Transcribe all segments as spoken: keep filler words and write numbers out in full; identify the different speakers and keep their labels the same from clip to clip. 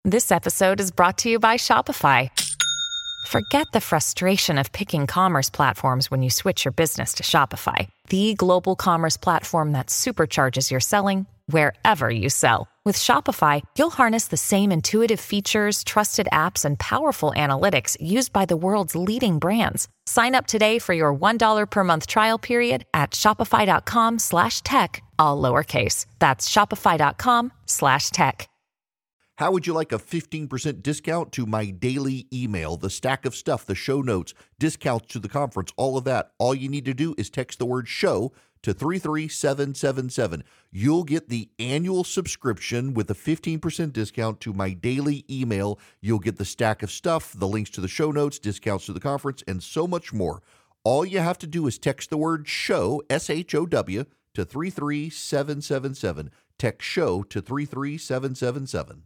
Speaker 1: This episode is brought to you by Shopify. Forget the frustration of picking commerce platforms when you switch your business to Shopify, the global commerce platform that supercharges your selling wherever you sell. With Shopify, you'll harness the same intuitive features, trusted apps, and powerful analytics used by the world's leading brands. Sign up today for your one dollar per month trial period at shopify.com slash tech, all lowercase. That's shopify.com slash tech.
Speaker 2: How would you like a fifteen percent discount to my daily email, the stack of stuff, the show notes, discounts to the conference, all of that? All you need to do is text the word show to three three seven seven seven. You'll get the annual subscription with a fifteen percent discount to my daily email. You'll get the stack of stuff, the links to the show notes, discounts to the conference, and so much more. All you have to do is text the word show, S H O W, to three three seven seven seven. Text show to three three seven seven seven.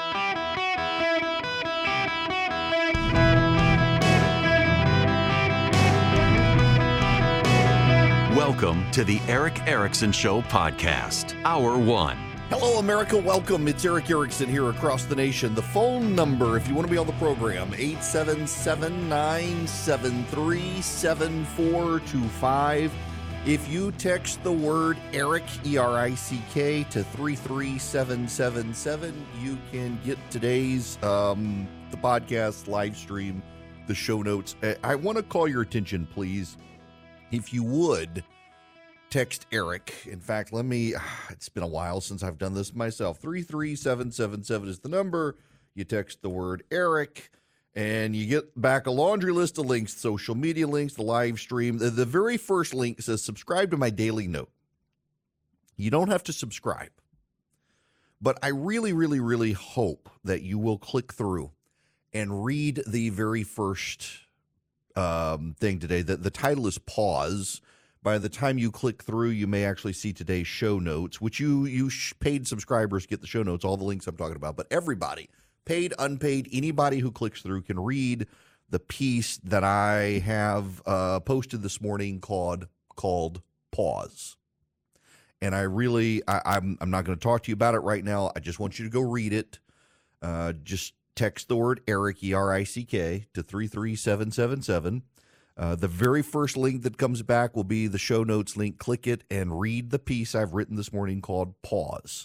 Speaker 3: Welcome to the Erick Erickson Show podcast, Hour One.
Speaker 2: Hello, America. Welcome. It's Erick Erickson here across the nation. The phone number, if you want to be on the program, eight seven seven, nine seven three, seven four two five. If you text the word Erick, E R I C K, to three three seven seven seven, you can get today's um, the podcast live stream, the show notes. I want to call your attention, please. If you would, text Erick. In fact, let me, it's been a while since I've done this myself. three three seven seven seven is the number. You text the word Erick, and you get back a laundry list of links, social media links, the live stream. The, the very first link says, subscribe to my daily note. You don't have to subscribe. But I really, really, really hope that you will click through and read the very first Um, thing today. The, the title is Pause. By the time you click through, you may actually see today's show notes, which you you sh- paid subscribers get the show notes, all the links I'm talking about. But everybody, paid, unpaid, anybody who clicks through can read the piece that I have uh, posted this morning called called Pause. And I really, I, I'm I'm not going to talk to you about it right now. I just want you to go read it. Uh, just text the word Erick, E R I C K, to three three seven seven seven. Uh, the very first link that comes back will be the show notes link. Click it and read the piece I've written this morning called Pause.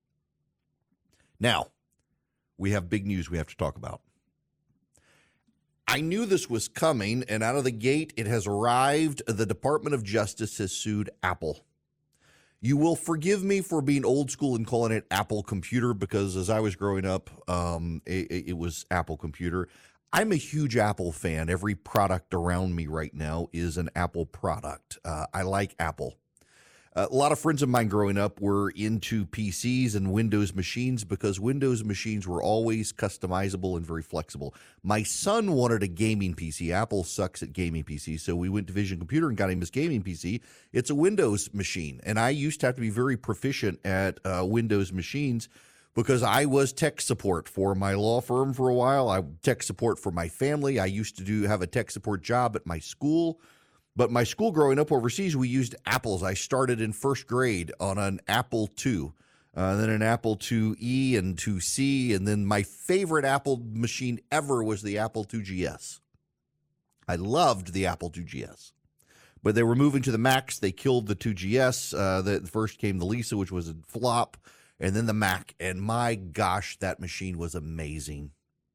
Speaker 2: Now, we have big news we have to talk about. I knew this was coming, and out of the gate, it has arrived. The Department of Justice has sued Apple. You will forgive me for being old school and calling it Apple Computer, because as I was growing up, um, it, it was Apple Computer. I'm a huge Apple fan. Every product around me right now is an Apple product. Uh, I like Apple. Uh, a lot of friends of mine growing up were into P Cs and Windows machines because Windows machines were always customizable and very flexible. My son wanted a gaming P C. Apple sucks at gaming P Cs, so we went to Vision Computer and got him his gaming P C. It's a Windows machine, and I used to have to be very proficient at uh, Windows machines because I was tech support for my law firm for a while. I tech support for my family. I used to do have a tech support job at my school. But my school growing up overseas, we used Apples. I started in first grade on an Apple two, uh, then an Apple two E and two C, and then my favorite Apple machine ever was the Apple two G S. I loved the Apple two G S. But they were moving to the Macs. They killed the two G S. Uh, the, first came the Lisa, which was a flop, and then the Mac. And my gosh, that machine was amazing.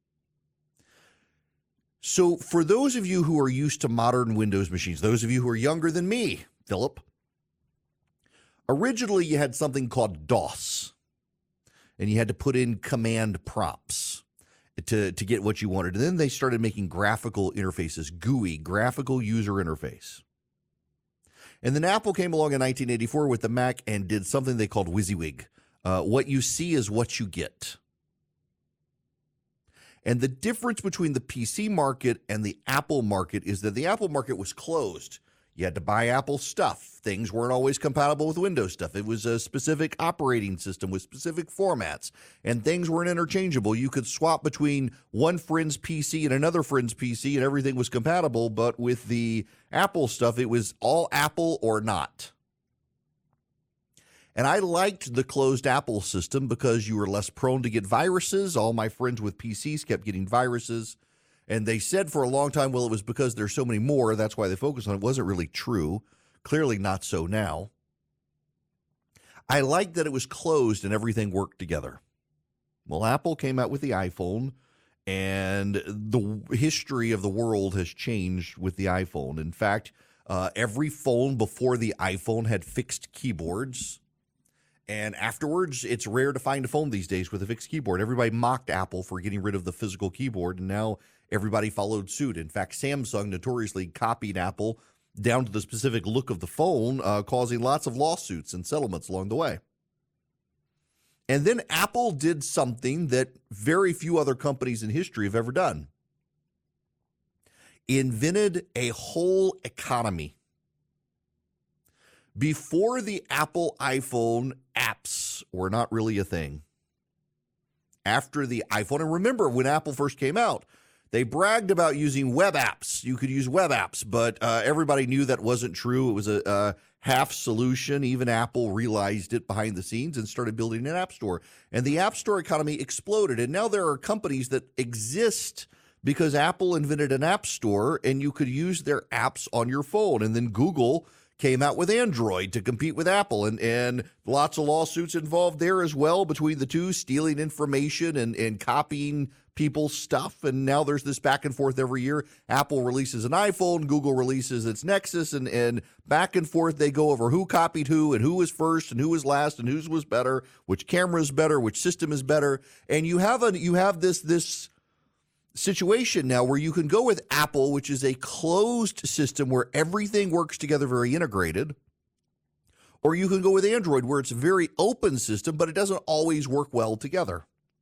Speaker 2: So for those of you who are used to modern Windows machines, those of you who are younger than me, Philip, originally you had something called DOS, and you had to put in command prompts to, to get what you wanted. And then they started making graphical interfaces, G U I, graphical user interface. And then Apple came along in nineteen eighty-four with the Mac and did something they called WYSIWYG. Uh, what you see is what you get. And the difference between the P C market and the Apple market is that the Apple market was closed. You had to buy Apple stuff. Things weren't always compatible with Windows stuff. It was a specific operating system with specific formats, and things weren't interchangeable. You could swap between one friend's P C and another friend's P C, and everything was compatible. But with the Apple stuff, it was all Apple or not. And I liked the closed Apple system because you were less prone to get viruses. All my friends with P Cs kept getting viruses. And they said for a long time, well, it was because there's so many more. That's why they focused on it. It wasn't really true. Clearly not so now. I liked that it was closed and everything worked together. Well, Apple came out with the iPhone, and the history of the world has changed with the iPhone. In fact, uh, every phone before the iPhone had fixed keyboards. And afterwards, it's rare to find a phone these days with a fixed keyboard. Everybody mocked Apple for getting rid of the physical keyboard, and now everybody followed suit. In fact, Samsung notoriously copied Apple down to the specific look of the phone, uh, causing lots of lawsuits and settlements along the way. And then Apple did something that very few other companies in history have ever done. Invented a whole economy. Before the Apple iPhone, apps were not really a thing. After the iPhone, and remember when Apple first came out, they bragged about using web apps. You could use web apps, but uh, everybody knew that wasn't true. It was a, a half solution. Even Apple realized it behind the scenes and started building an app store. And the app store economy exploded. And now there are companies that exist because Apple invented an app store and you could use their apps on your phone. And then Google came out with Android to compete with Apple, and, and lots of lawsuits involved there as well between the two, stealing information and, and copying people's stuff. And now there's this back and forth every year. Apple releases an iPhone, Google releases its Nexus, and, and back and forth they go over who copied who and who was first and who was last and whose was better, which camera is better, which system is better. And you have a you have this this situation now where you can go with Apple, which is a closed system where everything works together very integrated, or you can go with Android where it's a very open system, but it doesn't always work well together.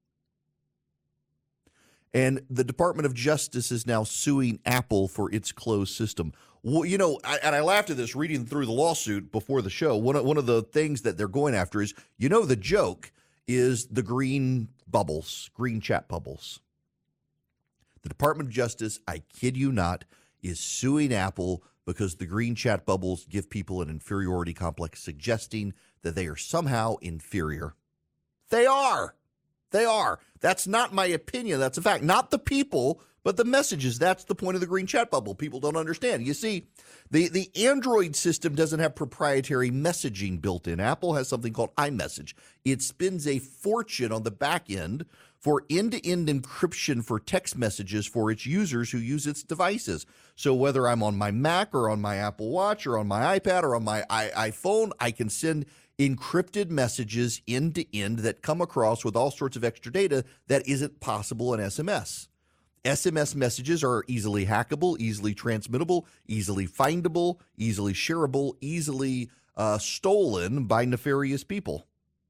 Speaker 2: And the Department of Justice is now suing Apple for its closed system. Well, you know, I, and I laughed at this reading through the lawsuit before the show. One of, one of the things that they're going after is, you know, the joke is the green bubbles, green chat bubbles. The Department of Justice, I kid you not, is suing Apple because the green chat bubbles give people an inferiority complex, suggesting that they are somehow inferior. They are. They are. That's not my opinion. That's a fact. Not the people, but the messages. That's the point of the green chat bubble. People don't understand. You see, the, the Android system doesn't have proprietary messaging built in. Apple has something called iMessage. It spends a fortune on the back end for end-to-end encryption for text messages for its users who use its devices. So whether I'm on my Mac or on my Apple Watch or on my iPad or on my I- iPhone, I can send encrypted messages end-to-end that come across with all sorts of extra data that isn't possible in S M S. S M S messages are easily hackable, easily transmittable, easily findable, easily shareable, easily uh, stolen by nefarious people.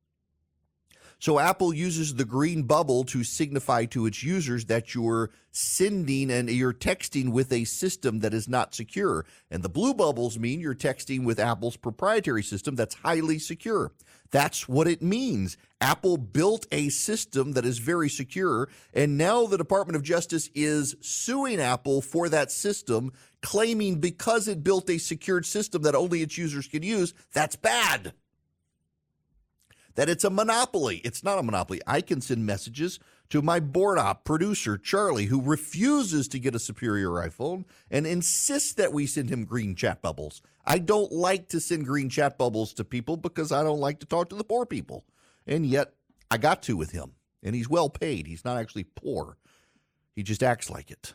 Speaker 2: So Apple uses the green bubble to signify to its users that you're sending and you're texting with a system that is not secure. And the blue bubbles mean you're texting with Apple's proprietary system that's highly secure. That's what it means. Apple built a system that is very secure, and now the Department of Justice is suing Apple for that system, claiming because it built a secured system that only its users can use, that's bad. That it's a monopoly. It's not a monopoly. I can send messages to my board op producer, Charlie, who refuses to get a superior iPhone and insists that we send him green chat bubbles. I don't like to send green chat bubbles to people because I don't like to talk to the poor people. And yet I got to with him. And he's well paid. He's not actually poor. He just acts like it.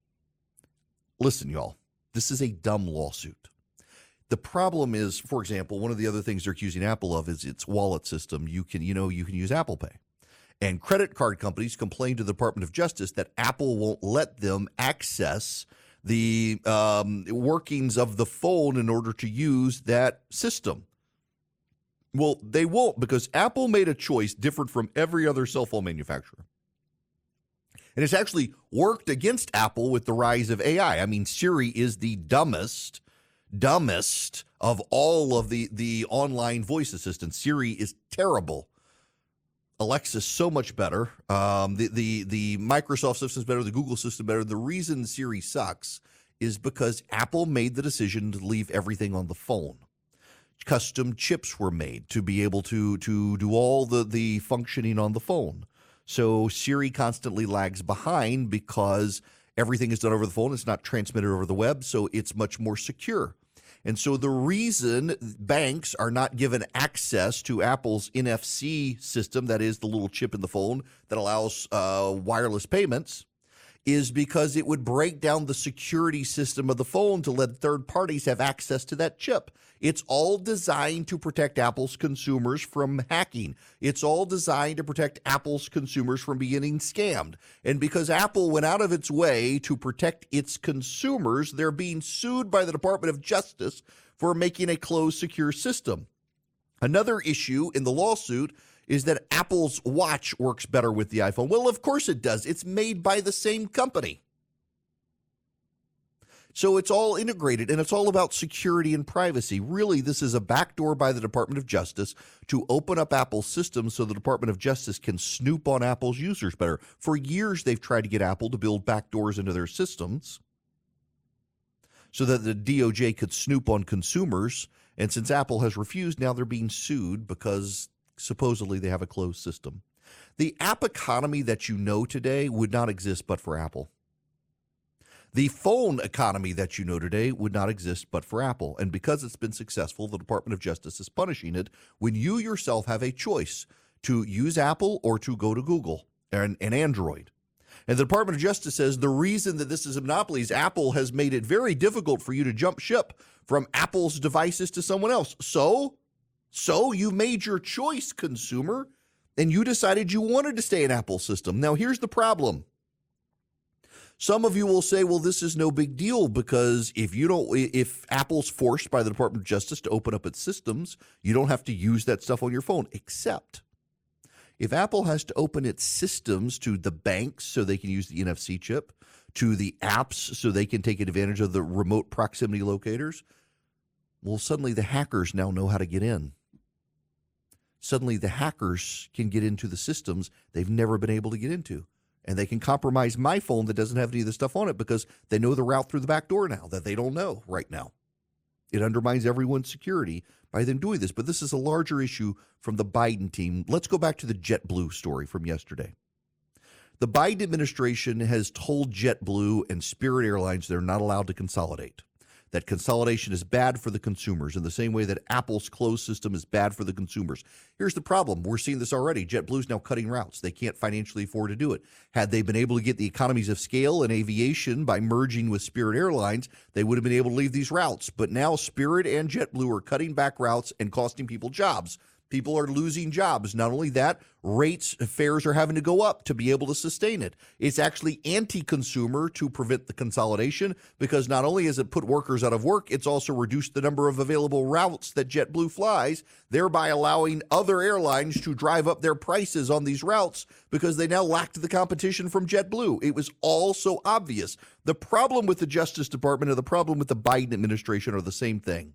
Speaker 2: Listen, y'all, this is a dumb lawsuit. The problem is, for example, one of the other things they're accusing Apple of is its wallet system. You can, you know, you can use Apple Pay. And credit card companies complain to the Department of Justice that Apple won't let them access the um, workings of the phone in order to use that system. Well, they won't, because Apple made a choice different from every other cell phone manufacturer. And it's actually worked against Apple with the rise of A I. I mean, Siri is the dumbest dumbest of all of the, the online voice assistants. Siri is terrible. Alexa's so much better. Um, the, the, the Microsoft system is better. The Google system is better. The reason Siri sucks is because Apple made the decision to leave everything on the phone. custom chips were made to be able to to do all the, the functioning on the phone. So Siri constantly lags behind because everything is done over the phone. It's not transmitted over the web, so it's much more secure. And so the reason banks are not given access to Apple's N F C system, that is the little chip in the phone that allows uh, wireless payments, is because it would break down the security system of the phone to let third parties have access to that chip. It's all designed to protect Apple's consumers from hacking. It's all designed to protect Apple's consumers from being scammed. And because Apple went out of its way to protect its consumers, they're being sued by the Department of Justice for making a closed, secure system. Another issue in the lawsuit is that Apple's watch works better with the iPhone. Well, of course it does. It's made by the same company. So it's all integrated, and it's all about security and privacy. Really, this is a backdoor by the Department of Justice to open up Apple's systems so the Department of Justice can snoop on Apple's users better. For years, they've tried to get Apple to build backdoors into their systems so that the D O J could snoop on consumers. And since Apple has refused, now they're being sued because supposedly they have a closed system. The app economy that you know today would not exist but for Apple. The phone economy that you know today would not exist but for Apple. And because it's been successful, the Department of Justice is punishing it when you yourself have a choice to use Apple or to go to Google and, and Android. And the Department of Justice says the reason that this is a monopoly is Apple has made it very difficult for you to jump ship from Apple's devices to someone else. So, so you made your choice, consumer, and you decided you wanted to stay in Apple's system. Now, here's the problem. Some of you will say, well, this is no big deal because if you don't, if Apple's forced by the Department of Justice to open up its systems, you don't have to use that stuff on your phone, except if Apple has to open its systems to the banks so they can use the N F C chip, to the apps so they can take advantage of the remote proximity locators, well, suddenly the hackers now know how to get in. Suddenly the hackers can get into the systems they've never been able to get into. And they can compromise my phone that doesn't have any of the stuff on it because they know the route through the back door now that they don't know right now. It undermines everyone's security by them doing this. But this is a larger issue from the Biden team. Let's go back to the JetBlue story from yesterday. The Biden administration has told JetBlue and Spirit Airlines they're not allowed to consolidate. That consolidation is bad for the consumers in the same way that Apple's closed system is bad for the consumers. Here's the problem. We're seeing this already. JetBlue's now cutting routes. They can't financially afford to do it. Had they been able to get the economies of scale in aviation by merging with Spirit Airlines, they would have been able to leave these routes. But now Spirit and JetBlue are cutting back routes and costing people jobs. People are losing jobs. Not only that, rates, fares are having to go up to be able to sustain it. It's actually anti-consumer to prevent the consolidation because not only has it put workers out of work, it's also reduced the number of available routes that JetBlue flies, thereby allowing other airlines to drive up their prices on these routes because they now lacked the competition from JetBlue. It was all so obvious. The problem with the Justice Department and the problem with the Biden administration are the same thing.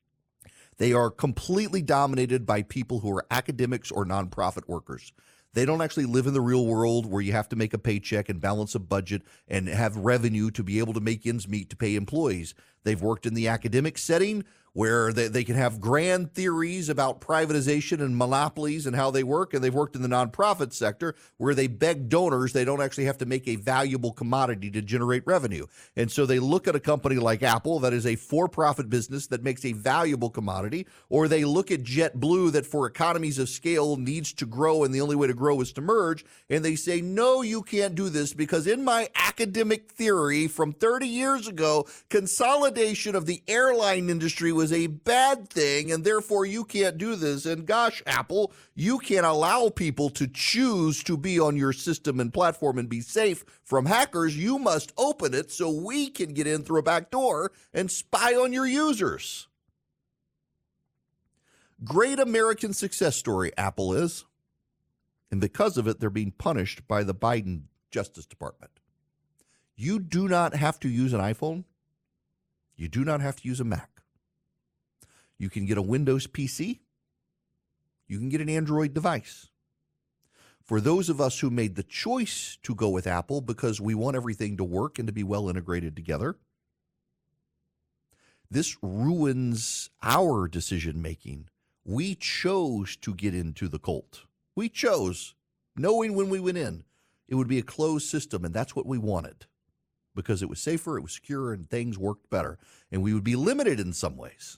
Speaker 2: They are completely dominated by people who are academics or nonprofit workers. They don't actually live in the real world where you have to make a paycheck and balance a budget and have revenue to be able to make ends meet to pay employees. They've worked in the academic setting where they, they can have grand theories about privatization and monopolies and how they work. And they've worked in the nonprofit sector where they beg donors. They don't actually have to make a valuable commodity to generate revenue. And so they look at a company like Apple that is a for-profit business that makes a valuable commodity, or they look at JetBlue that for economies of scale needs to grow and the only way to grow is to merge. And they say, no, you can't do this because in my academic theory from thirty years ago, consolidation of the airline industry was a bad thing, and therefore you can't do this. And gosh, Apple, you can't allow people to choose to be on your system and platform and be safe from hackers. You must open it so we can get in through a back door and spy on your users. Great American success story, Apple is. And because of it, they're being punished by the Biden Justice Department. You do not have to use an iPhone. You do not have to use a Mac. You can get a Windows P C. You can get an Android device. For those of us who made the choice to go with Apple because we want everything to work and to be well integrated together, This ruins our decision making. We chose to get into the cult. We chose, knowing when we went in, it would be a closed system, and that's what we wanted because it was safer, it was secure, and things worked better. And we would be limited in some ways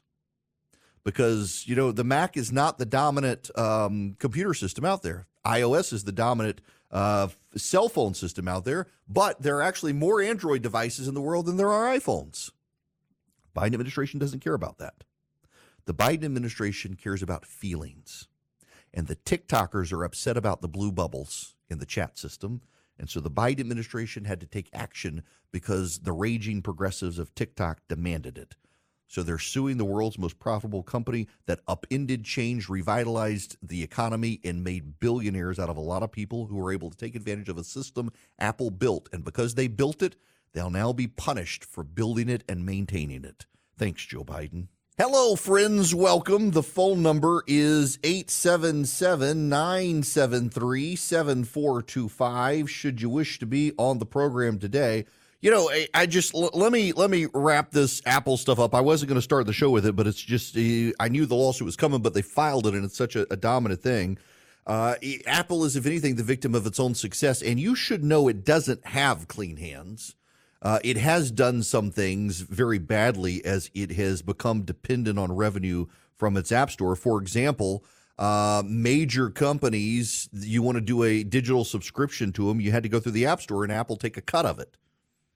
Speaker 2: because, you know, the Mac is not the dominant um, computer system out there. iOS is the dominant uh, cell phone system out there, but there are actually more Android devices in the world than there are iPhones. Biden administration doesn't care about that. The Biden administration cares about feelings. And the TikTokers are upset about the blue bubbles in the chat system. And so the Biden administration had to take action because the raging progressives of TikTok demanded it. So they're suing the world's most profitable company that upended change, revitalized the economy, and made billionaires out of a lot of people who were able to take advantage of a system Apple built. And because they built it, they'll now be punished for building it and maintaining it. Thanks, Joe Biden. Hello, friends. Welcome. The phone number is eight seven seven, nine seven three, seven four two five. Should you wish to be on the program today. You know, I, I just let me let me wrap this Apple stuff up. I wasn't going to start the show with it, but it's just I knew the lawsuit was coming, but they filed it, and it's such a, a dominant thing. Uh, Apple is, if anything, the victim of its own success, and you should know it doesn't have clean hands. Uh, it has done some things very badly as it has become dependent on revenue from its app store. For example, uh, major companies, you want to do a digital subscription to them, you had to go through the app store and Apple take a cut of it.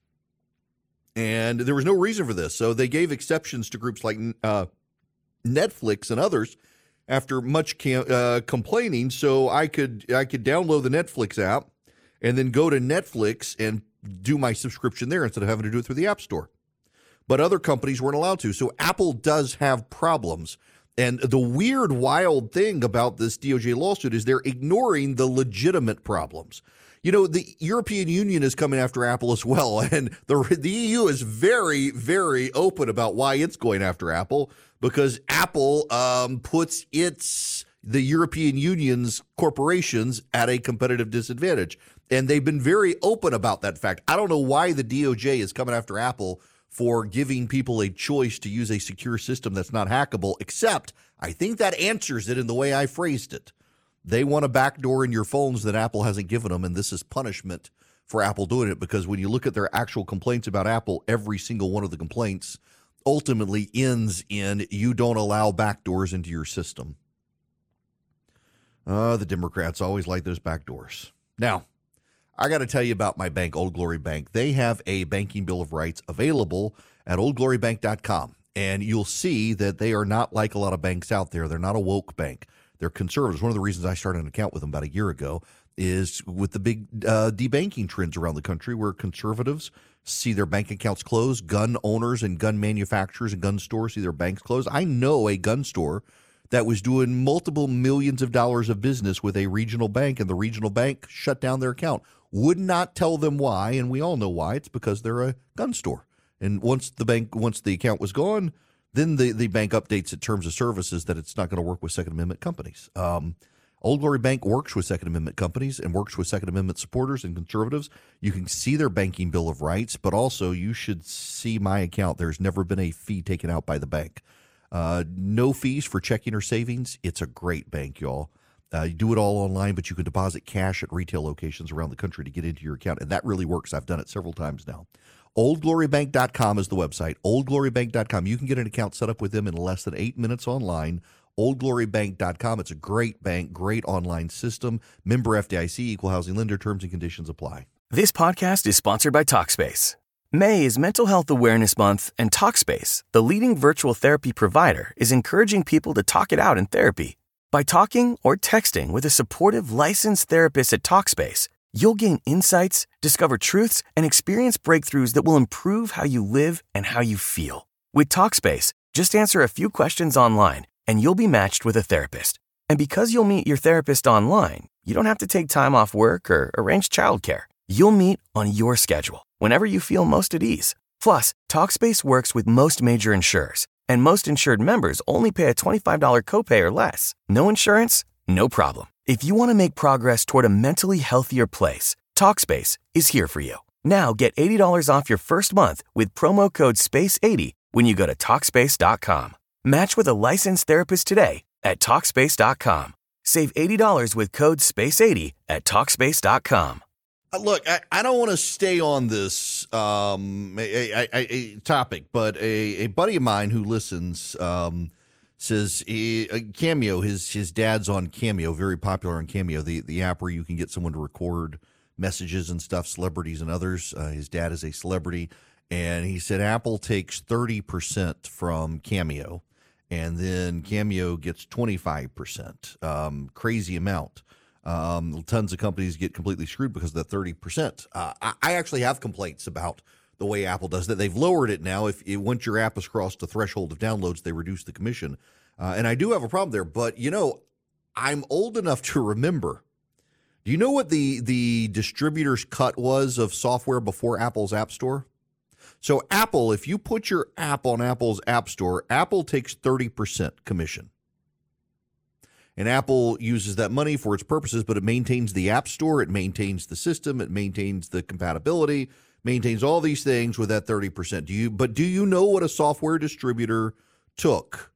Speaker 2: And there was no reason for this. So they gave exceptions to groups like uh, Netflix and others after much cam- uh, complaining. So I could I could download the Netflix app and then go to Netflix and do my subscription there instead of having to do it through the App Store. But other companies weren't allowed to. So Apple does have problems. And the weird, wild thing about this D O J lawsuit is they're ignoring the legitimate problems. You know, the European Union is coming after Apple as well. And the, the E U is very, very open about why it's going after Apple, because Apple um, puts its the European Union's corporations at a competitive disadvantage. And they've been very open about that fact. I don't know why the D O J is coming after Apple for giving people a choice to use a secure system that's not hackable, except I think that answers it in the way I phrased it. They want a backdoor in your phones that Apple hasn't given them, and this is punishment for Apple doing it, because when you look at their actual complaints about Apple, every single one of the complaints ultimately ends in you don't allow backdoors into your system. Uh, the Democrats always like those backdoors. Now, I got to tell you about my bank, Old Glory Bank. They have a banking bill of rights available at old glory bank dot com, and you'll see that they are not like a lot of banks out there. They're not a woke bank. They're conservatives. One of the reasons I started an account with them about a year ago is with the big uh, debanking trends around the country, where conservatives see their bank accounts close, gun owners and gun manufacturers and gun stores see their banks close. I know a gun store that was doing multiple millions of dollars of business with a regional bank, and the regional bank shut down their account. Would not tell them why, and we all know why. It's because they're a gun store. And once the bank, once the account was gone, then the, the bank updates its terms of services that it's not going to work with Second Amendment companies. Um, Old Glory Bank works with Second Amendment companies and works with Second Amendment supporters and conservatives. You can see their banking bill of rights, but also you should see my account. There's never been a fee taken out by the bank. Uh, no fees for checking or savings. It's a great bank, y'all. Uh, you do it all online, but you can deposit cash at retail locations around the country to get into your account, and that really works. I've done it several times now. old glory bank dot com is the website, old glory bank dot com. You can get an account set up with them in less than eight minutes online, old glory bank dot com. It's a great bank, great online system. Member F D I C, equal housing lender, terms and conditions apply.
Speaker 4: This podcast is sponsored by Talkspace. May is Mental Health Awareness Month, and Talkspace, the leading virtual therapy provider, is encouraging people to talk it out in therapy. By talking or texting with a supportive licensed therapist at Talkspace, you'll gain insights, discover truths, and experience breakthroughs that will improve how you live and how you feel. With Talkspace, just answer a few questions online, and you'll be matched with a therapist. And because you'll meet your therapist online, you don't have to take time off work or arrange childcare. You'll meet on your schedule, whenever you feel most at ease. Plus, Talkspace works with most major insurers, and most insured members only pay a twenty-five dollars copay or less. No insurance? No problem. If you want to make progress toward a mentally healthier place, Talkspace is here for you. Now get eighty dollars off your first month with promo code space eighty when you go to Talkspace dot com. Match with a licensed therapist today at Talkspace dot com. Save eighty dollars with code space eighty at Talkspace dot com.
Speaker 2: Uh, Look, I, I don't want to stay on this um, a, a, a, a topic, but a, a buddy of mine who listens um, says he, uh, Cameo, his his dad's on Cameo, very popular on Cameo, the, the app where you can get someone to record messages and stuff, celebrities and others. Uh, his dad is a celebrity, and he said Apple takes thirty percent from Cameo, and then Cameo gets twenty-five percent. Um, crazy amount. Um, tons of companies get completely screwed because of that thirty percent. Uh, I, I actually have complaints about the way Apple does that. They've lowered it now. If it, once your app has crossed the threshold of downloads, they reduce the commission. Uh, and I do have a problem there. But, you know, I'm old enough to remember. Do you know what the, the distributor's cut was of software before Apple's App Store? So Apple, if you put your app on Apple's App Store, Apple takes thirty percent commission. And Apple uses that money for its purposes, but it maintains the App Store, it maintains the system, it maintains the compatibility, maintains all these things with that thirty percent. Do you? But do you know what a software distributor took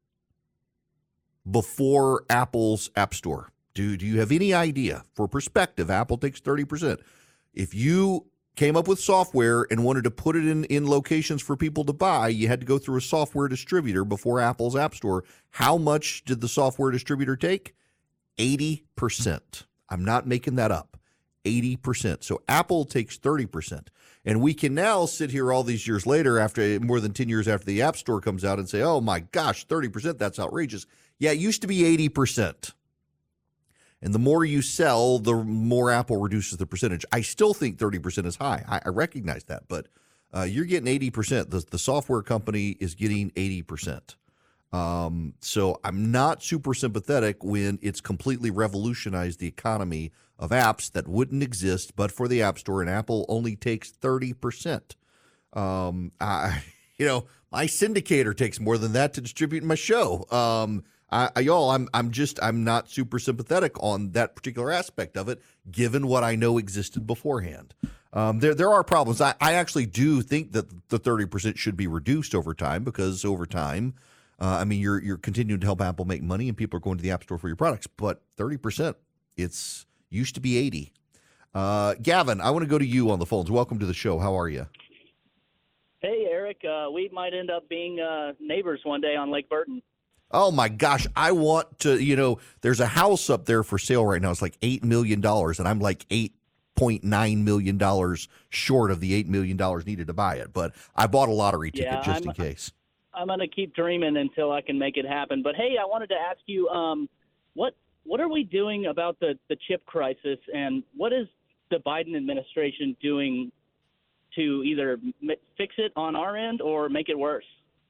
Speaker 2: before Apple's App Store? Do, do you have any idea? For perspective, Apple takes thirty percent. If you came up with software and wanted to put it in, in locations for people to buy, you had to go through a software distributor before Apple's App Store. How much did the software distributor take? eighty percent. I'm not making that up. eighty percent. So Apple takes thirty percent. And we can now sit here all these years later, after more than ten years after the App Store comes out, and say, oh my gosh, thirty percent, that's outrageous. Yeah, it used to be eighty percent. And the more you sell, the more Apple reduces the percentage. I still think thirty percent is high. I, I recognize that. But uh, you're getting eighty percent. The, the software company is getting eighty percent. Um, so I'm not super sympathetic when it's completely revolutionized the economy of apps that wouldn't exist but for the App Store, and Apple only takes thirty percent. Um, I, you know, my syndicator takes more than that to distribute my show. Um, I, I, y'all, I'm, I'm just, I'm not super sympathetic on that particular aspect of it, given what I know existed beforehand. Um, there, there are problems. I, I actually do think that the thirty percent should be reduced over time, because over time, uh, I mean, you're, you're continuing to help Apple make money, and people are going to the App Store for your products. But thirty percent, it's used to be eighty. Uh, Gavin, I want to go to you on the phones. Welcome to the show. How are you?
Speaker 5: Hey, Eric. Uh, we might end up being uh, neighbors one day on Lake Burton.
Speaker 2: Oh, my gosh. I want to, you know, there's a house up there for sale right now. It's like eight million dollars, and I'm like eight point nine million dollars short of the eight million dollars needed to buy it. But I bought a lottery ticket
Speaker 5: yeah,
Speaker 2: just
Speaker 5: I'm,
Speaker 2: in case.
Speaker 5: I'm going to keep dreaming until I can make it happen. But, hey, I wanted to ask you, um, what what are we doing about the, the chip crisis, and what is the Biden administration doing to either m- fix it on our end or make it worse?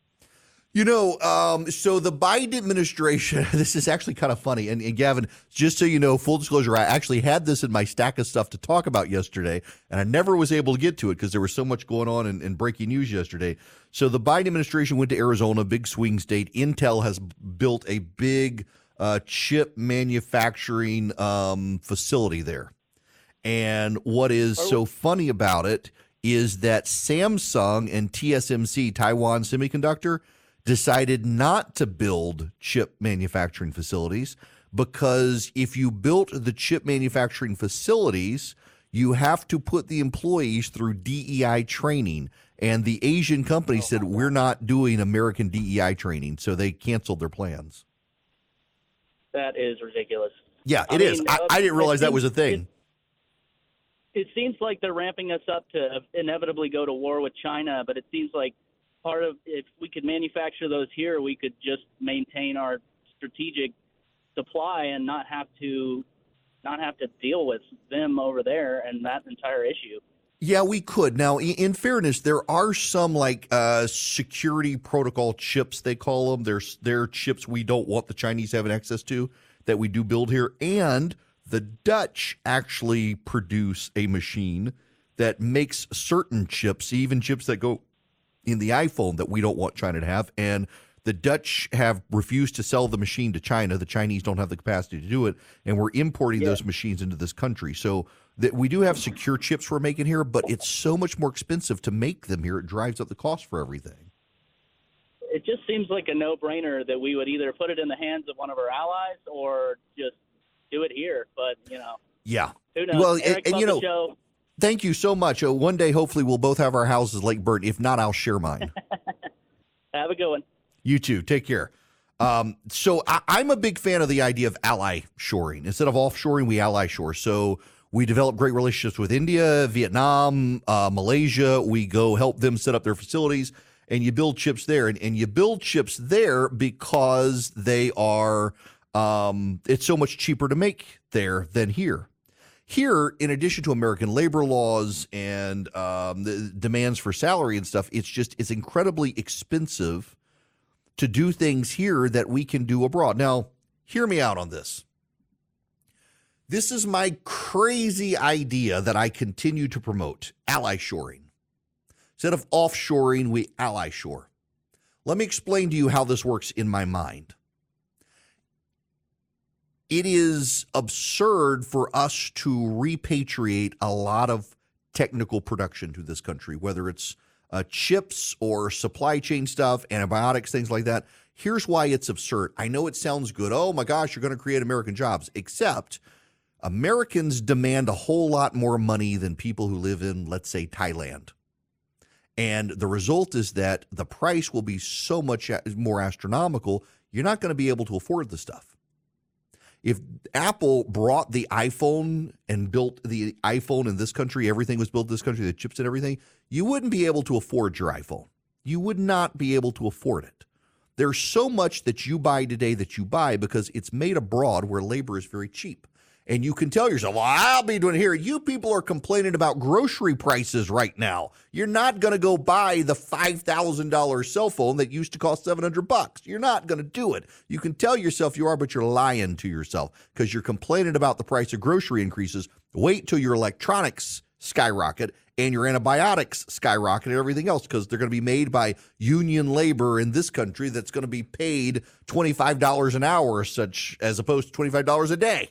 Speaker 2: You know, um, so the Biden administration, this is actually kind of funny. And, and Gavin, just so you know, full disclosure, I actually had this in my stack of stuff to talk about yesterday, and I never was able to get to it because there was so much going on in, in breaking news yesterday. So the Biden administration went to Arizona, big swing state. Intel has built a big uh, chip manufacturing um, facility there. And what is so funny about it is that Samsung and T S M C, Taiwan Semiconductor, decided not to build chip manufacturing facilities, because if you built the chip manufacturing facilities, you have to put the employees through D E I training. And the Asian company oh, said, we're not doing American D E I training, so they canceled their plans.
Speaker 5: That is ridiculous.
Speaker 2: Yeah, it
Speaker 5: I
Speaker 2: is.
Speaker 5: mean,
Speaker 2: I, I didn't realize that was a thing.
Speaker 5: It, it seems like they're ramping us up to inevitably go to war with China, but it seems like part of, if we could manufacture those here, we could just maintain our strategic supply and not have to not have to deal with them over there and that entire issue.
Speaker 2: Yeah, we could. Now, in fairness, there are some like uh, security protocol chips, they call them. There's they're chips we don't want the Chinese having access to that we do build here. And the Dutch actually produce a machine that makes certain chips, even chips that go in the iPhone, that we don't want China to have. And the Dutch have refused to sell the machine to China. The Chinese don't have the capacity to do it. And we're importing yeah. those machines into this country. So that we do have secure chips we're making here, but it's so much more expensive to make them here. It drives up the cost for everything.
Speaker 5: it just seems like a no-brainer that we would either put it in the hands of one of our allies or just do it here. But, you know,
Speaker 2: yeah.
Speaker 5: who knows?
Speaker 2: Well,
Speaker 5: Eric,
Speaker 2: and, and you know,
Speaker 5: show.
Speaker 2: Thank you so much. Uh, one day, hopefully, we'll both have our houses Lake Burton. If not, I'll share mine.
Speaker 5: Have a good one.
Speaker 2: You too. Take care. Um, so I, I'm a big fan of the idea of ally shoring. Instead of offshoring, we ally shore. So we develop great relationships with India, Vietnam, uh, Malaysia. We go help them set up their facilities, and you build chips there. And, and you build chips there because they are, um, it's so much cheaper to make there than here. Here, in addition to American labor laws and um, the demands for salary and stuff, it's just, it's incredibly expensive to do things here that we can do abroad. Now, hear me out on this. This is my crazy idea that I continue to promote, ally shoring. Instead of offshoring, we ally shore. Let me explain to you how this works in my mind. It is absurd for us to repatriate a lot of technical production to this country, whether it's uh, chips or supply chain stuff, antibiotics, things like that. Here's why it's absurd. I know it sounds good. Oh my gosh, you're going to create American jobs, except Americans demand a whole lot more money than people who live in, let's say, Thailand. And the result is that the price will be so much more astronomical, you're not going to be able to afford the stuff. If Apple brought the iPhone and built the iPhone in this country, everything was built in this country, the chips and everything, you wouldn't be able to afford your iPhone. You would not be able to afford it. There's so much that you buy today that you buy because it's made abroad where labor is very cheap. And you can tell yourself, well, I'll be doing it here. You people are complaining about grocery prices right now. You're not going to go buy the five thousand dollars cell phone that used to cost seven hundred bucks. You're not going to do it. You can tell yourself you are, but you're lying to yourself because you're complaining about the price of grocery increases. Wait till your electronics skyrocket and your antibiotics skyrocket and everything else because they're going to be made by union labor in this country that's going to be paid twenty-five dollars an hour, such as opposed to twenty-five dollars a day.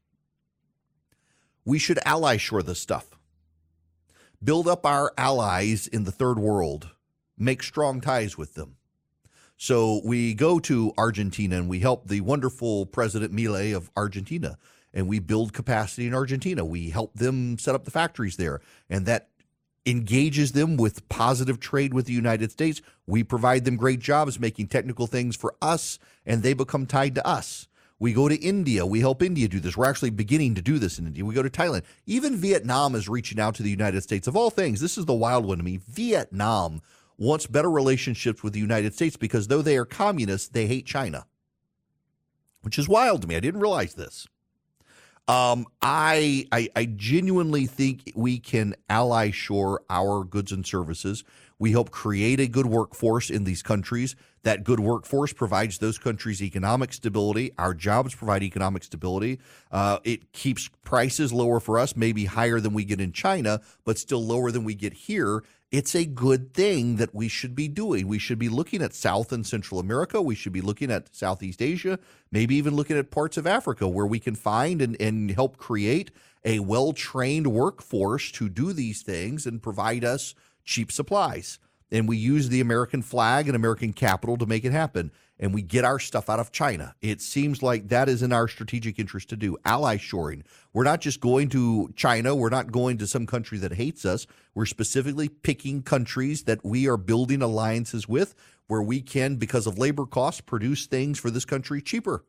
Speaker 2: We should ally shore this stuff. Build up our allies in the third world. Make strong ties with them. So we go to Argentina and we help the wonderful President Milei of Argentina, and we build capacity in Argentina. We help them set up the factories there, and that engages them with positive trade with the United States. We provide them great jobs making technical things for us, and they become tied to us. We go to India. We help India do this. We're actually beginning to do this in India. We go to Thailand. Even Vietnam is reaching out to the United States. Of all things, this is the wild one to me. Vietnam wants better relationships with the United States because though they are communists, they hate China, which is wild to me. I didn't realize this. Um, I, I I genuinely think we can ally shore our goods and services. We help create a good workforce in these countries. That good workforce provides those countries economic stability. Our jobs provide economic stability. Uh, it keeps prices lower for us, maybe higher than we get in China, but still lower than we get here. It's a good thing that we should be doing. We should be looking at South and Central America. We should be looking at Southeast Asia, maybe even looking at parts of Africa where we can find and, and help create a well-trained workforce to do these things and provide us cheap supplies. And we use the American flag and American capital to make it happen. And we get our stuff out of China. It seems like that is in our strategic interest to do. Ally shoring. We're not just going to China. We're not going to some country that hates us. We're specifically picking countries that we are building alliances with where we can, because of labor costs, produce things for this country cheaper.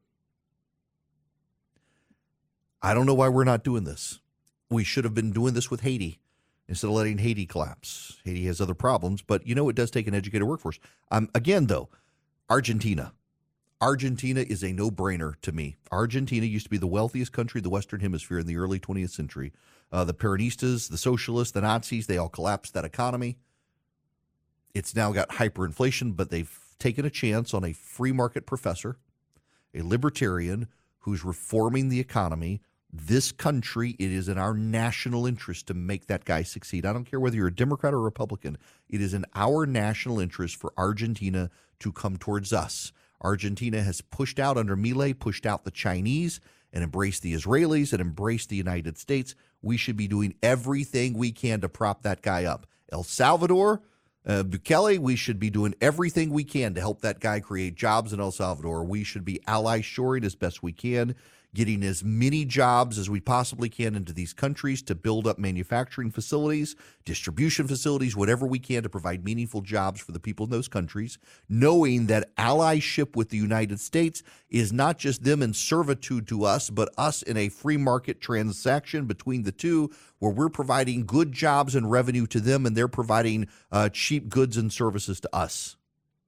Speaker 2: I don't know why we're not doing this. We should have been doing this with Haiti instead of letting Haiti collapse. Haiti has other problems, but you know, it does take an educated workforce. Um, again, though, Argentina. Argentina is a no-brainer to me. Argentina used to be the wealthiest country in the Western Hemisphere in the early twentieth century. Uh, the Peronistas, the socialists, the Nazis, they all collapsed that economy. It's now got hyperinflation, but they've taken a chance on a free market professor, a libertarian who's reforming the economy. This country, it is in our national interest to make that guy succeed. I don't care whether you're a Democrat or a Republican. It is in our national interest for Argentina to come towards us. Argentina has pushed out under Milei, pushed out the Chinese and embraced the Israelis and embraced the United States. We should be doing everything we can to prop that guy up. El Salvador, Uh, Bukele, we should be doing everything we can to help that guy create jobs in El Salvador. We should be ally shoring as best we can, getting as many jobs as we possibly can into these countries to build up manufacturing facilities, distribution facilities, whatever we can to provide meaningful jobs for the people in those countries, knowing that allyship with the United States is not just them in servitude to us, but us in a free market transaction between the two, where we're providing good jobs and revenue to them and they're providing uh, cheap goods and services to us.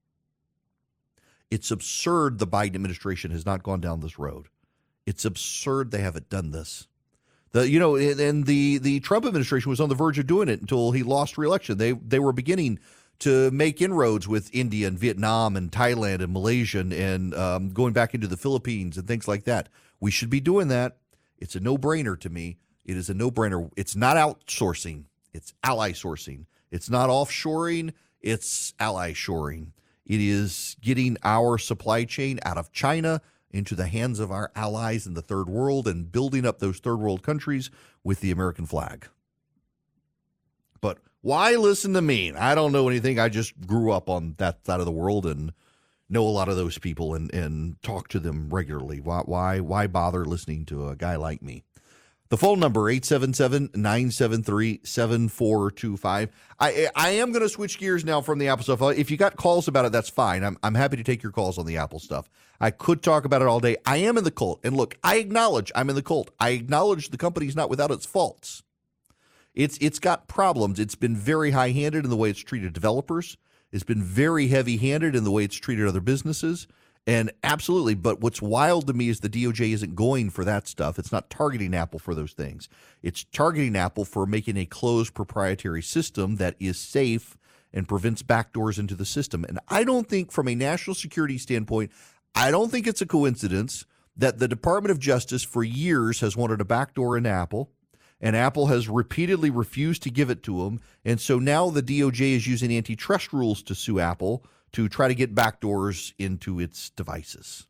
Speaker 2: It's absurd the Biden administration has not gone down this road. It's absurd they haven't done this. The you know, and the the Trump administration was on the verge of doing it until he lost re-election. They they were beginning to make inroads with India and Vietnam and Thailand and Malaysia and, and um, going back into the Philippines and things like that. We should be doing that. It's a no-brainer to me. It is a no-brainer. It's not outsourcing. It's ally sourcing. It's not offshoring. It's ally shoring. It is getting our supply chain out of China into the hands of our allies in the third world and building up those third world countries with the American flag. But why listen to me? I don't know anything. I just grew up on that side of the world and know a lot of those people and, and talk to them regularly. Why, why, why bother listening to a guy like me? The phone number, eight seven seven, nine seven three, seven four two five. I I am going to switch gears now from the Apple stuff. If you got calls about it, that's fine. I'm I'm happy to take your calls on the Apple stuff. I could talk about it all day. I am in the cult. And look, I acknowledge I'm in the cult. I acknowledge the company's not without its faults. It's It's got problems. It's been very high-handed in the way it's treated developers. It's been very heavy-handed in the way it's treated other businesses. And absolutely, but what's wild to me is the D O J isn't going for that stuff. It's not targeting Apple for those things. It's targeting Apple for making a closed proprietary system that is safe and prevents backdoors into the system. And I don't think from a national security standpoint, I don't think it's a coincidence that the Department of Justice for years has wanted a backdoor in Apple, and Apple has repeatedly refused to give it to them. And so now the D O J is using antitrust rules to sue Apple to try to get backdoors into its devices.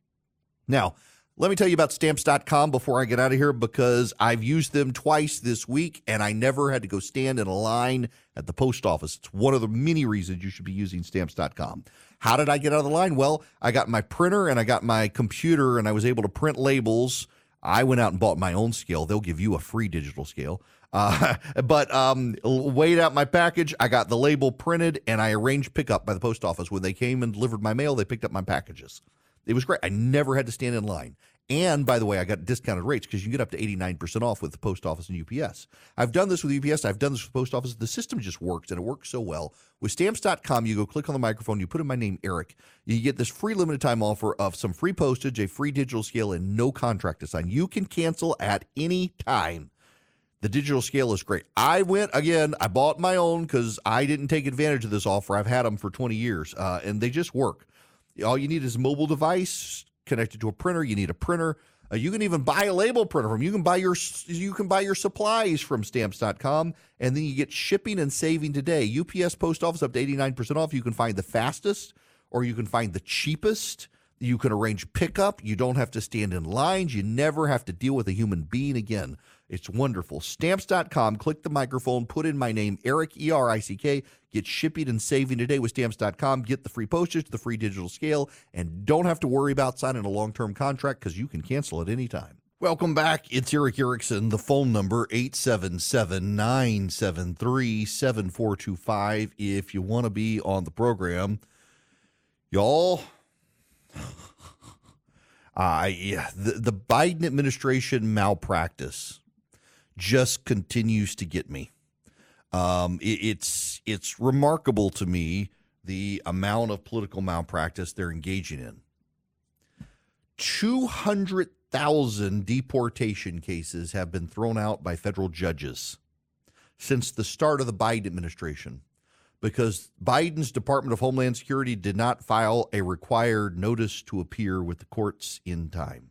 Speaker 2: Now, let me tell you about Stamps dot com before I get out of here, because I've used them twice this week, and I never had to go stand in a line at the post office. It's one of the many reasons you should be using Stamps dot com. How did I get out of the line? Well, I got my printer and I got my computer, and I was able to print labels. I went out and bought my own scale. They'll give you a free digital scale. Uh, but um, weighed out my package. I got the label printed, and I arranged pickup by the post office. When they came and delivered my mail, they picked up my packages. It was great. I never had to stand in line. And by the way, I got discounted rates because you can get up to eighty-nine percent off with the post office and U P S. I've done this with U P S. I've done this with the post office. The system just works, and it works so well. With Stamps dot com, you go click on the microphone, you put in my name, Eric. You get this free limited time offer of some free postage, a free digital scale, and no contract to sign. You can cancel at any time. The digital scale is great. I went, again, I bought my own because I didn't take advantage of this offer. I've had them for twenty years, uh, and they just work. All you need is a mobile device connected to a printer. You need a printer. Uh, you can even buy a label printer from. You can buy your you can buy your supplies from Stamps dot com, and then you get shipping and saving today. U P S post office up to eighty-nine percent off. You can find the fastest, or you can find the cheapest. You can arrange pickup. You don't have to stand in lines. You never have to deal with a human being again. It's wonderful. Stamps dot com. Click the microphone. Put in my name, Eric, E R I C K. Get shipping and saving today with Stamps dot com. Get the free postage, the free digital scale, and don't have to worry about signing a long-term contract because you can cancel at any time. Welcome back. It's Eric Erickson. The phone number, eight seven seven, nine seven three, seven four two five. If you want to be on the program, y'all... Uh, yeah, the, the Biden administration malpractice just continues to get me. Um, it, it's it's remarkable to me the amount of political malpractice they're engaging in. two hundred thousand deportation cases have been thrown out by federal judges since the start of the Biden administration, because Biden's Department of Homeland Security did not file a required notice to appear with the courts in time.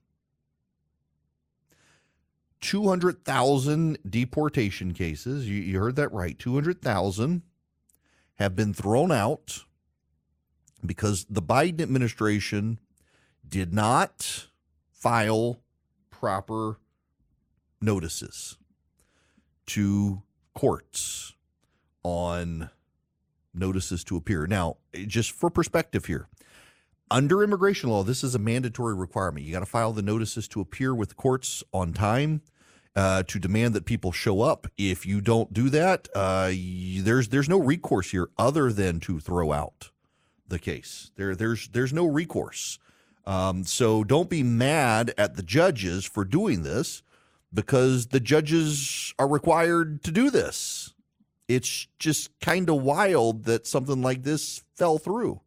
Speaker 2: two hundred thousand deportation cases, you, you heard that right, two hundred thousand have been thrown out because the Biden administration did not file proper notices to courts on notices to appear. Now, just for perspective here, under immigration law, this is a mandatory requirement. You got to file the notices to appear with the courts on time uh, to demand that people show up. If you don't do that, uh, you, there's there's no recourse here other than to throw out the case. There there's there's no recourse. Um, so don't be mad at the judges for doing this, because the judges are required to do this. It's just kind of wild that something like this fell through.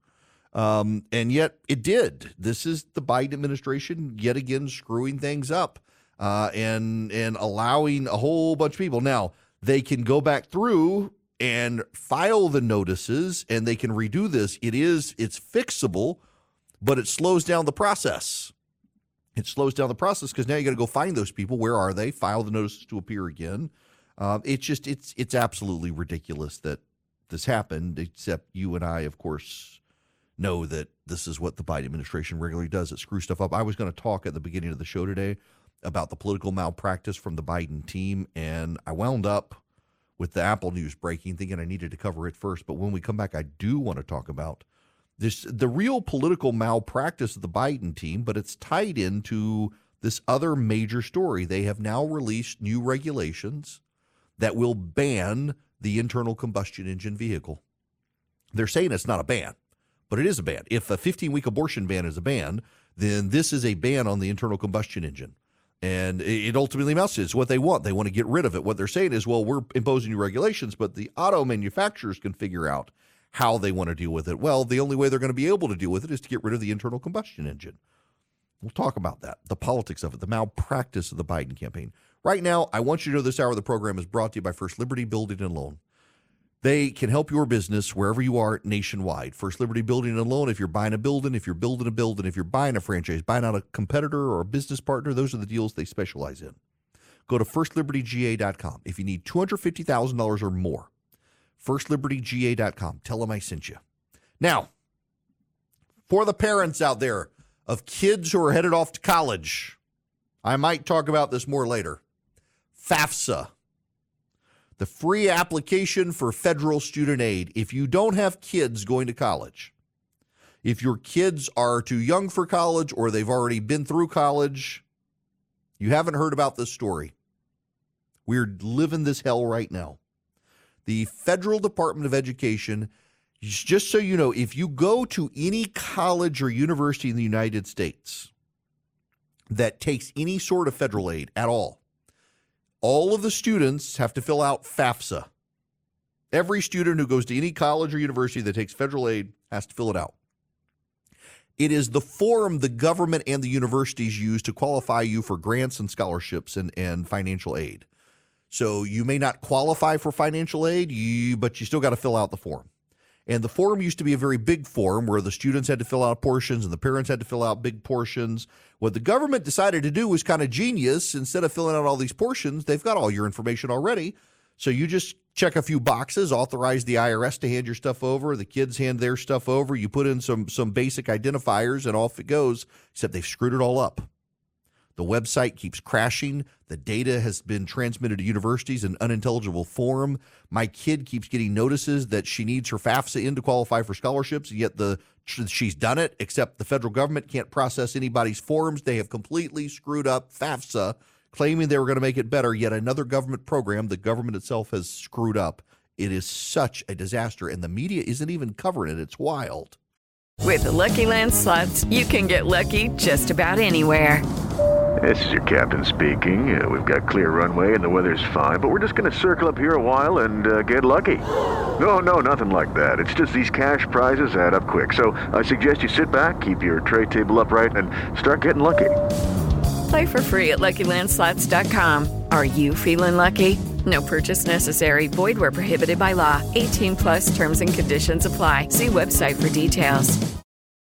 Speaker 2: Um, and yet it did. This is the Biden administration yet again screwing things up uh, and and allowing a whole bunch of people. Now, they can go back through and file the notices and they can redo this. It is, it's fixable, but it slows down the process. It slows down the process because now you got to go find those people. Where are they? File the notices to appear again. Uh, it's just, it's, it's absolutely ridiculous that this happened, except you and I, of course, know that this is what the Biden administration regularly does. It screws stuff up. I was going to talk at the beginning of the show today about the political malpractice from the Biden team, and I wound up with the Apple news breaking, thinking I needed to cover it first. But when we come back, I do want to talk about this, the real political malpractice of the Biden team, but it's tied into this other major story. They have now released new regulations that will ban the internal combustion engine vehicle. They're saying it's not a ban, but it is a ban. If a fifteen-week abortion ban is a ban, then this is a ban on the internal combustion engine. And it ultimately amounts to it's what they want. They want to get rid of it. What they're saying is, well, we're imposing new regulations, but the auto manufacturers can figure out how they want to deal with it. Well, the only way they're going to be able to deal with it is to get rid of the internal combustion engine. We'll talk about that, the politics of it, the malpractice of the Biden campaign. Right now, I want you to know this hour of the program is brought to you by First Liberty Building and Loan. They can help your business wherever you are nationwide. First Liberty Building and Loan, if you're buying a building, if you're building a building, if you're buying a franchise, buying out a competitor or a business partner, those are the deals they specialize in. Go to first liberty g a dot com. If you need two hundred fifty thousand dollars or more, first liberty g a dot com. Tell them I sent you. Now, for the parents out there of kids who are headed off to college, I might talk about this more later. FAFSA. The free application for federal student aid. If you don't have kids going to college, if your kids are too young for college or they've already been through college, you haven't heard about this story. We're living this hell right now. The Federal Department of Education, just so you know, if you go to any college or university in the United States that takes any sort of federal aid at all, all of the students have to fill out FAFSA. Every student who goes to any college or university that takes federal aid has to fill it out. It is the form the government and the universities use to qualify you for grants and scholarships and, and financial aid. So you may not qualify for financial aid, you, but you still got to fill out the form. And the form used to be a very big form where the students had to fill out portions and the parents had to fill out big portions. What the government decided to do was kind of genius. Instead of filling out all these portions, they've got all your information already. So you just check a few boxes, authorize the I R S to hand your stuff over. The kids hand their stuff over. You put in some some basic identifiers and off it goes, except they've screwed it all up. The website keeps crashing. The data has been transmitted to universities in unintelligible form. My kid keeps getting notices that she needs her FAFSA in to qualify for scholarships, yet the she's done it, except the federal government can't process anybody's forms. They have completely screwed up FAFSA, claiming they were going to make it better. Yet another government program the government itself has screwed up. It is such a disaster, and the media isn't even covering it. It's wild.
Speaker 6: With the Lucky Land Slots, you can get lucky just about anywhere.
Speaker 7: This is your captain speaking. Uh, we've got clear runway and the weather's fine, but we're just going to circle up here a while and uh, get lucky. No, no, nothing like that. It's just these cash prizes add up quick. So I suggest you sit back, keep your tray table upright, and start getting lucky.
Speaker 6: Play for free at lucky land slots dot com. Are you feeling lucky? No purchase necessary. Void where prohibited by law. eighteen plus terms and conditions apply. See website for details.